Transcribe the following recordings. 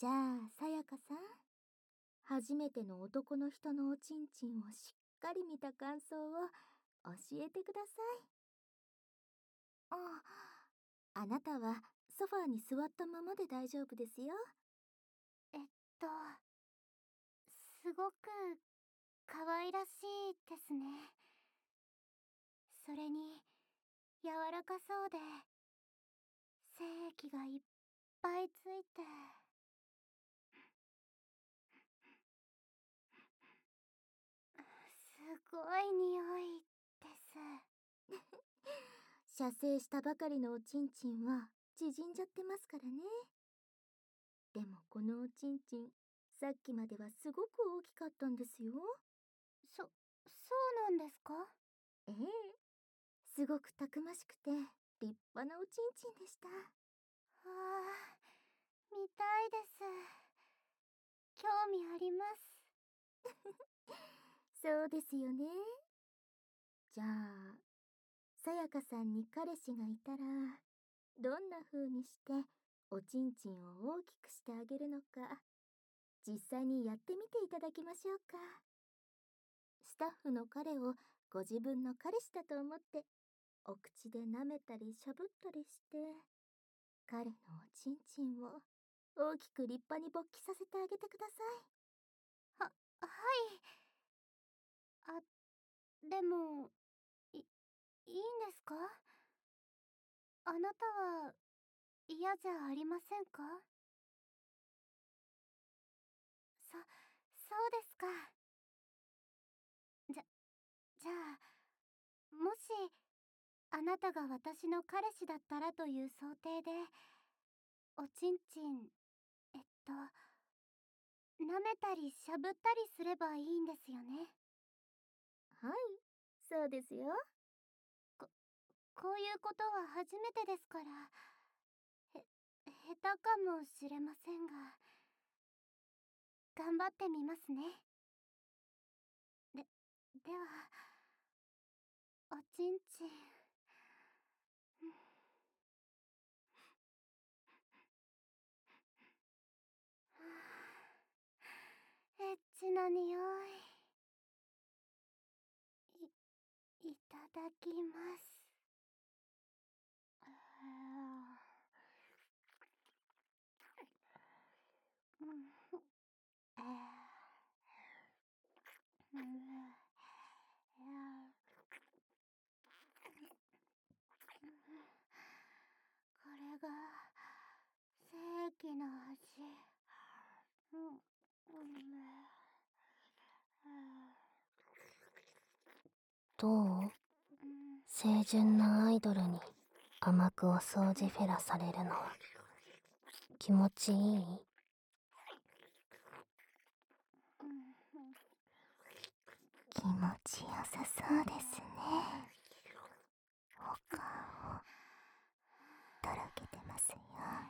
じゃあ、さやかさん、初めての男の人のおちんちんをしっかり見た感想を教えてください。あ、あなたはソファーに座ったままで大丈夫ですよ。 えっと、すごく可愛らしいですね。それに、柔らかそうで、精液がいっぱいついて。すごい匂いです。 射精したばかりのおちんちんは縮んじゃってますからね。でもこのおちんちん、さっきまではすごく大きかったんですよ。 そうなんですか？ ええ、すごくたくましくて立派なおちんちんでした。 ああ、見たいです。興味あります。 そうですよね。じゃあ、さやかさんに彼氏がいたら、どんな風にしておちんちんを大きくしてあげるのか、実際にやってみていただきましょうか。スタッフの彼をご自分の彼氏だと思って、お口で舐めたりしゃぶったりして、彼のおちんちんを大きく立派に勃起させてあげてください。 はい。あ、でも、いいんですか？あなたは嫌じゃありませんか？そうですか。じゃあ、もし、あなたが私の彼氏だったらという想定で、おちんちん、えっと、舐めたりしゃぶったりすればいいんですよね。 はい、そうですよ。 こういうことは初めてですから、下手かもしれませんが、頑張ってみますね。では、おちんちん。エッチな匂い。いただきます。これが正規の味。 どう？清純なアイドルに甘くお掃除フェラされるのは気持ちいい？ 気持ちよさそうですね。お顔とろけてますよ。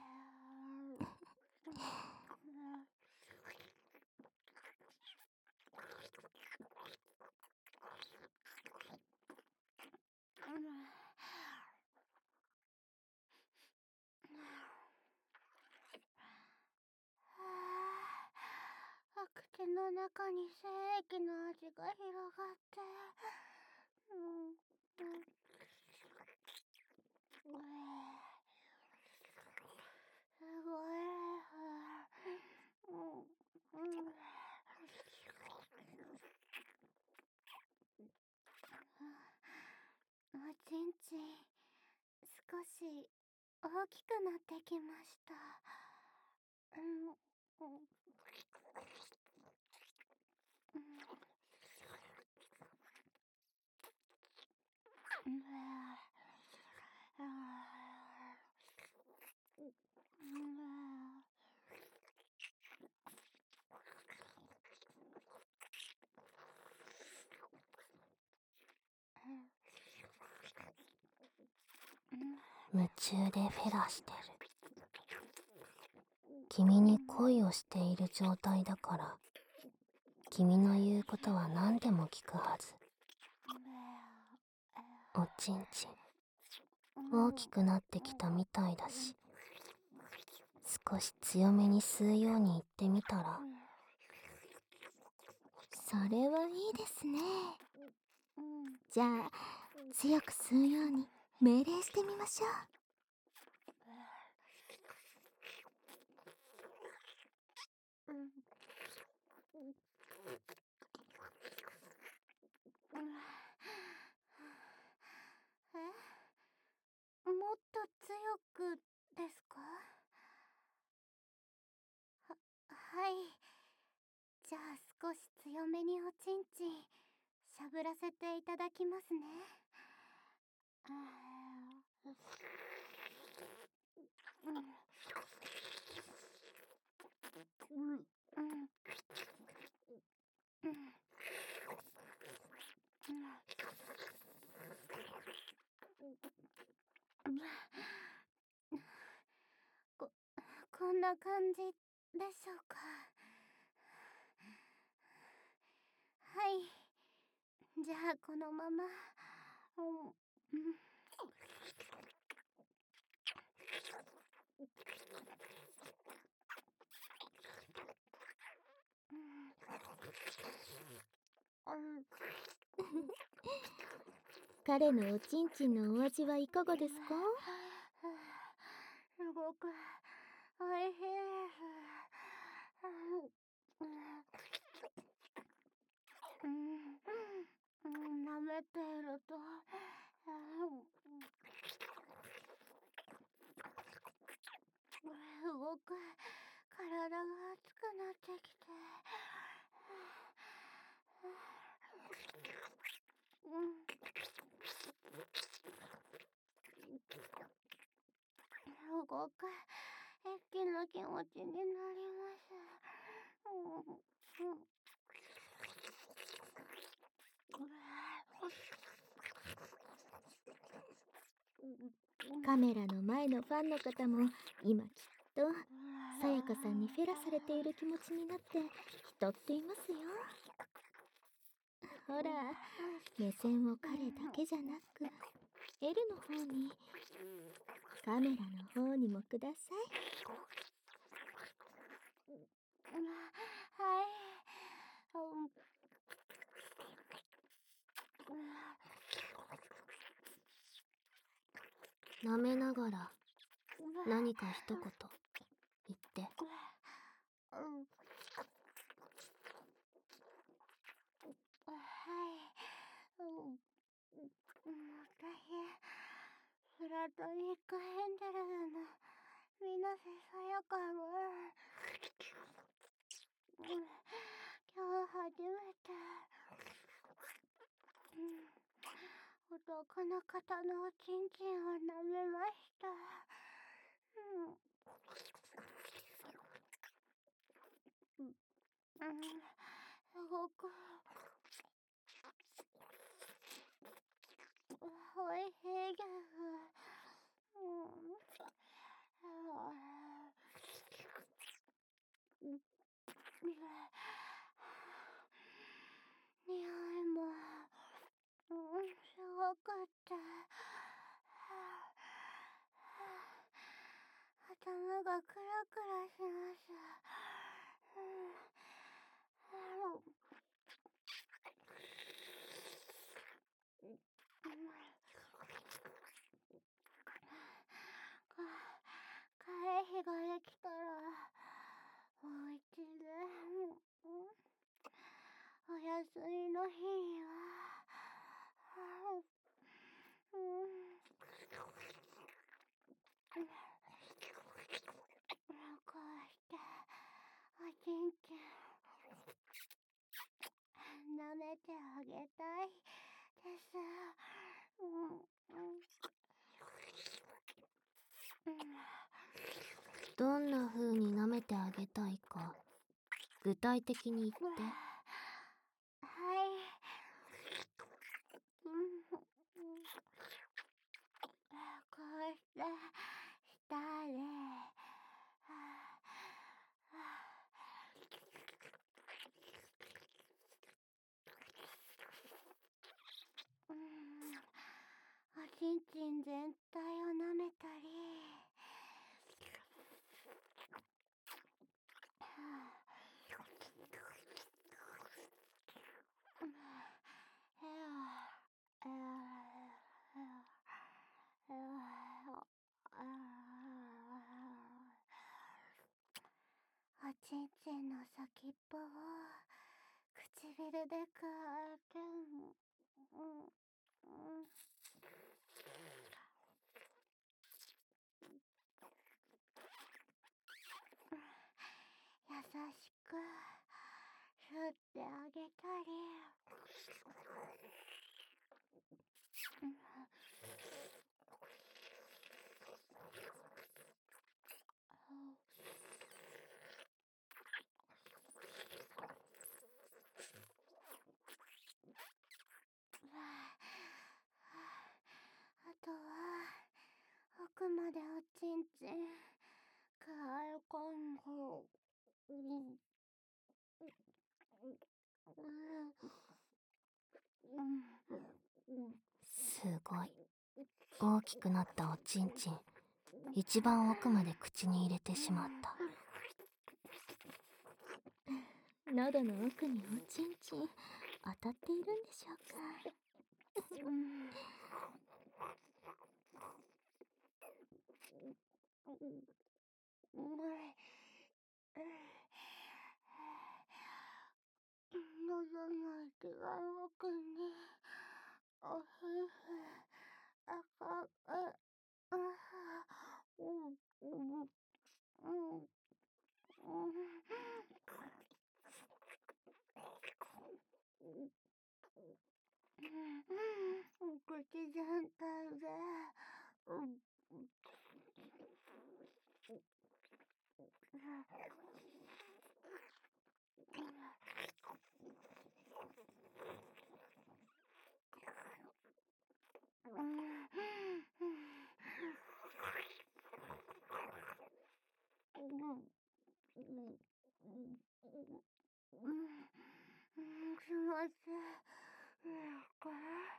口の中に精液の味が広がって、すごい。おちんちん、少し大きくなってきました。 夢中でフェラしてる。君に恋をしている状態だから、君の言うことは何でも聞くはず。おちんちん大きくなってきたみたいだし、 少し強めに吸うように言ってみたら。 それはいいですね。じゃあ強く吸うように命令してみましょう。 もっと強くですか？はい。じゃあ少し強めにおちんちんしゃぶらせていただきますね。ここんな感じでしょうか。はい。じゃあこのまま。 彼のおちんちんのお味はいかがですか？ すごくおいしいです。舐めているとすごく体が熱くなってきて、すごく一気な気持ちになります。 カメラの前のファンの方も今きっとさやかさんにフェラされている気持ちになって浸っていますよ。ほら、目線を彼だけじゃなく L の方に、カメラの方にもください。 はい。 舐めながら何か一言言って。 フラトニックヘンデルズの水瀬さやかは今日初めて男の方のおちんちんを舐めました。すごくおいしいです。匂いもすごくって頭がクラクラします。彼氏ができたらお家でお休みの日にはこうしておちんちん舐めてあげたいです。 どんな風に舐めてあげたいか具体的に言って。 はい。こうして舌でおちんちん全体を舐めたりおちんちんの先っぽを唇でくわえて優しく吸ってあげたりあとは奥までおちんちんくわえ込んですごい。大きくなったおちんちん、一番奥まで口に入れてしまった。 喉の奥におちんちん当たっているんでしょうか。 喉の内側奥にお皮膚赤口全体で気持ちいいか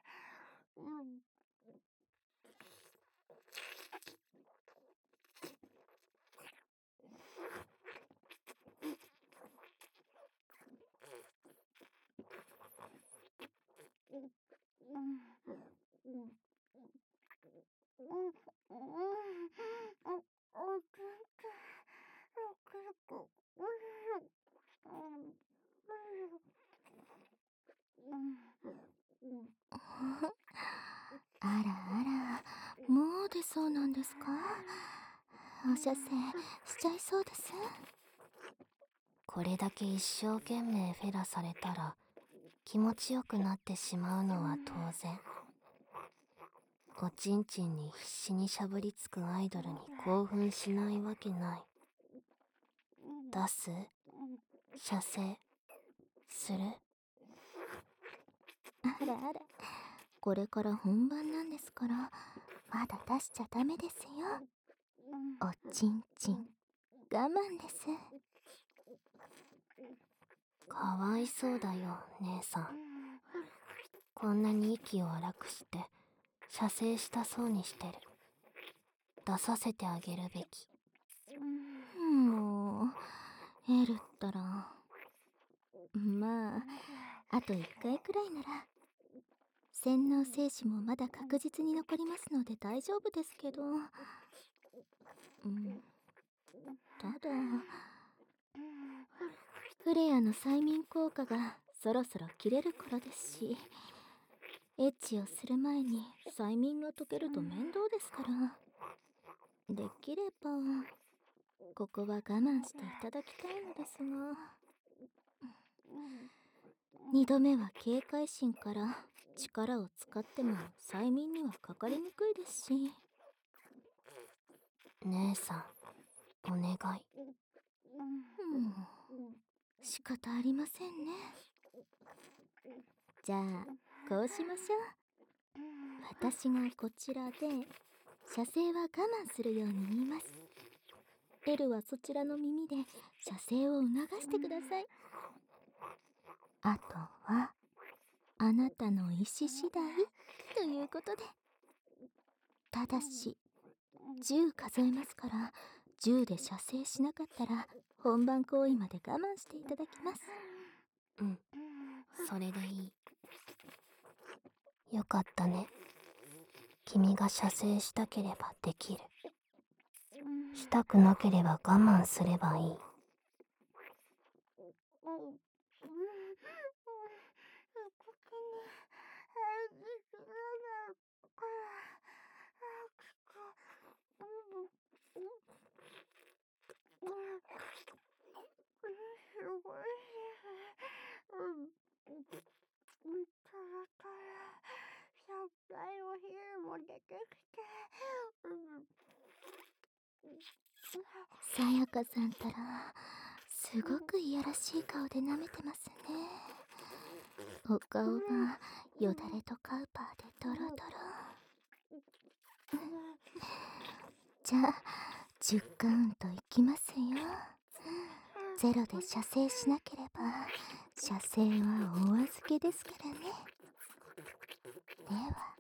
あらあら、もう出そうなんですか？お射精しちゃいそうです。 これだけ一生懸命フェラされたら気持ちよくなってしまうのは当然。おちんちんに必死にしゃぶりつくアイドルに興奮しないわけない。出す？射精？する？ あらあら、これから本番なんですから、まだ出しちゃダメですよ。おちんちん、我慢です。 かわいそうだよ、姉さん。こんなに息を荒くして射精したそうにしてる。出させてあげるべき。 もう、エルったら。まあ、あと1回くらいなら。洗脳精子もまだ確実に残りますので大丈夫ですけど。ただ、フレアの催眠効果がそろそろ切れる頃ですし、エッチをする前に催眠が解けると面倒ですから。できれば、ここは我慢していただきたいのですが。2度目は警戒心から力を使っても催眠にはかかりにくいですし。 姉さん、お願い。 仕方ありませんね。じゃあ、こうしましょう。私がこちらで射精は我慢するように言います。エルはそちらの耳で射精を促してください。あとはあなたの意思次第ということで。ただし10数えますから、10で射精しなかったら本番行為まで我慢していただきます。 うん、それでいい。よかったね。君が射精したければできる。したくなければ我慢すればいい。 さやかさんたらすごくいやらしい顔で舐めてますね。お顔がよだれとカウパーでドロドロ。じゃあ10カウントいきますよ。ゼロで射精しなければ射精はお預けですからね。では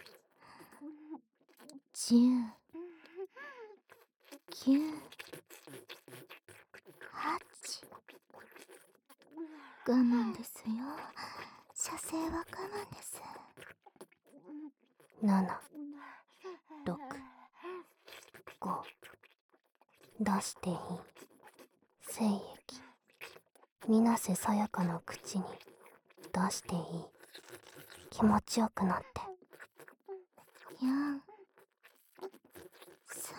10、9、8。我慢ですよ。射精は我慢です。 7、6、5。出していい。精液。水瀬さやかの口に出していい。気持ちよくなって。 4、3、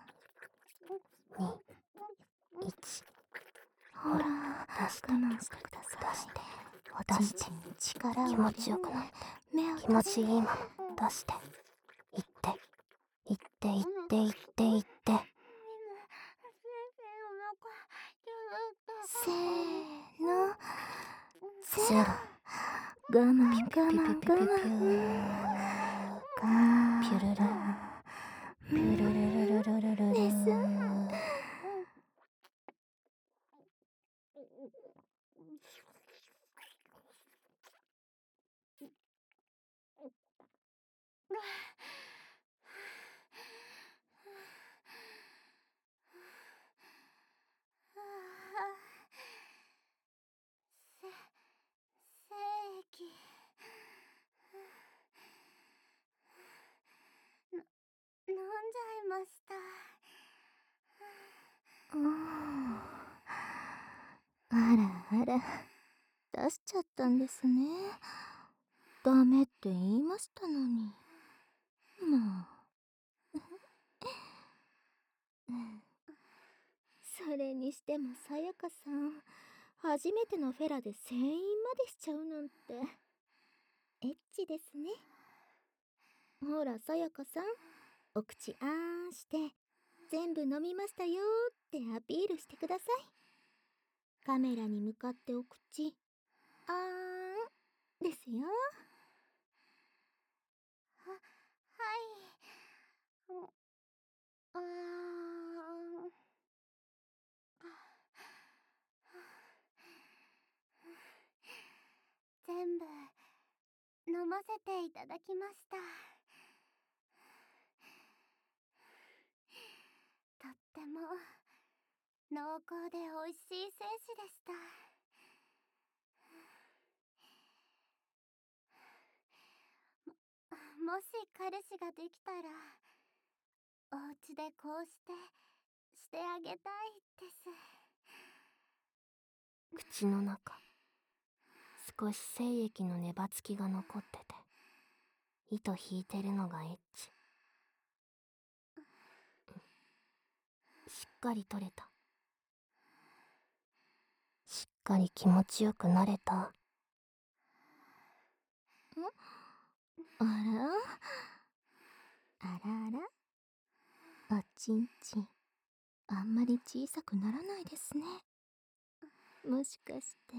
2、1。 ほら、 出して我慢してください。 出して、 お出して、 ちんちんに力を気入れ持ちよくなって、 目を気持ちいいまま出して、いって、いって、いって、いって、いって。 せーの、 ゼロ。 我慢ピュピュピュピュピュピュピュルルピュルルルルルルルル。 精液飲んじゃいました。 あらあら、出しちゃったんですね。ダメって言いましたのに。まあ。それにしてもさやかさん、初めてのフェラで船員までしちゃうなんてエッチですね。ほらさやかさん、お口あーんして全部飲みましたよーってアピールしてください。カメラに向かってお口あーんですよ。 はい。うーん。全部飲ませていただきました。とっても濃厚で美味しい精子でした。もし彼氏ができたらお家でこうしてあげたいです。 口の中、少し精液の粘つきが残ってて、糸引いてるのがエッチ。しっかり取れた。しっかり気持ちよくなれた。 あらあらあら、おちんちんあんまり小さくならないですね。もしかして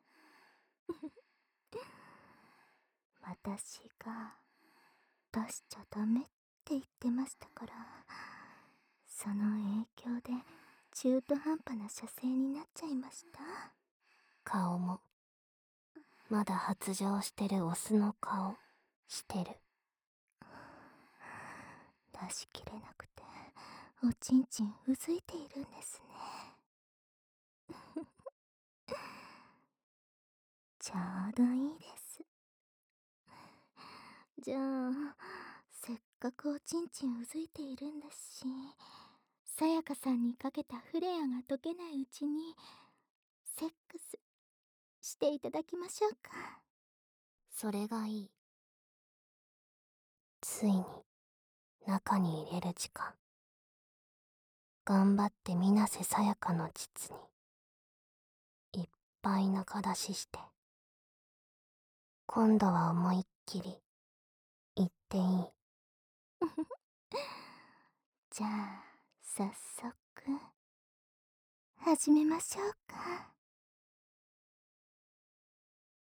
私が出しちゃダメって言ってましたから、その影響で中途半端な射精になっちゃいました。 顔も、まだ発情してるオスの顔してる。 出しきれなくておちんちんうずいているんですね。ちょうどいいです。じゃあせっかくおちんちんうずいているんですし、さやかさんにかけたフレアが解けないうちにセックスしていただきましょうか。 それがいい。ついに中に入れる時間。頑張って水瀬さやかの膣にいっぱい中出しして、今度は思いっきり言っていい。 じゃあ早速始めましょうか。